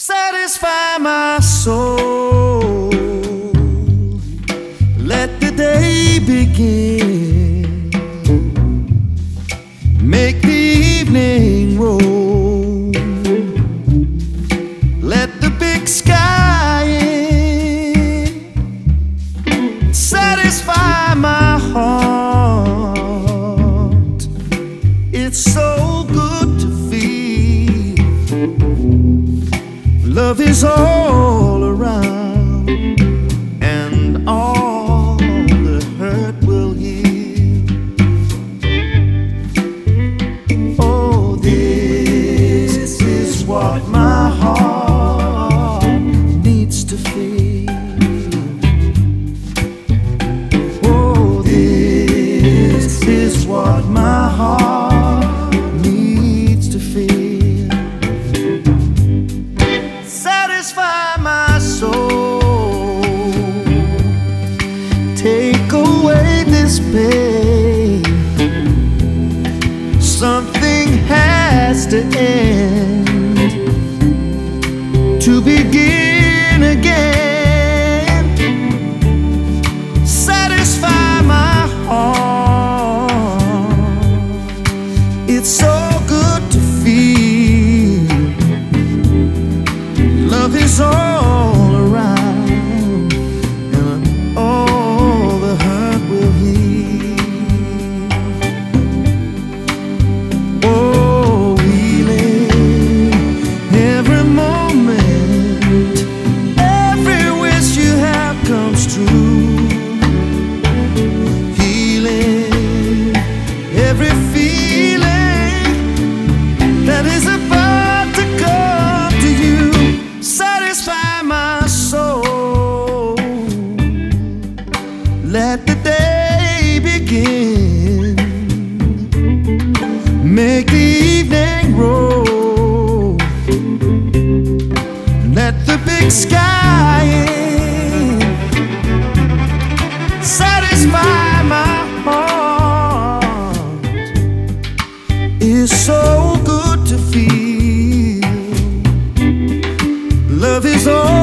satisfy my soul. Let the day begin. Make the evening roll. Let the big sky in. Satisfy my heart. It's so good to feel. Love is all around, and all the hurt will heal. Oh, this is what my heart needs to feel. Oh, this is what my heart needs to feel. Satisfy my soul. Take away this pain. Something has to end to begin again. Satisfy my heart. It's so good to feel. Love is all around, and all the hurt will heal. Oh, healing every moment, every wish you have comes true. Healing every feeling that is about to come to you. Satisfy my soul. Let the day begin. Make the evening roll. Let the big sky in. Satisfy my heart. It's so good to feel. Love is all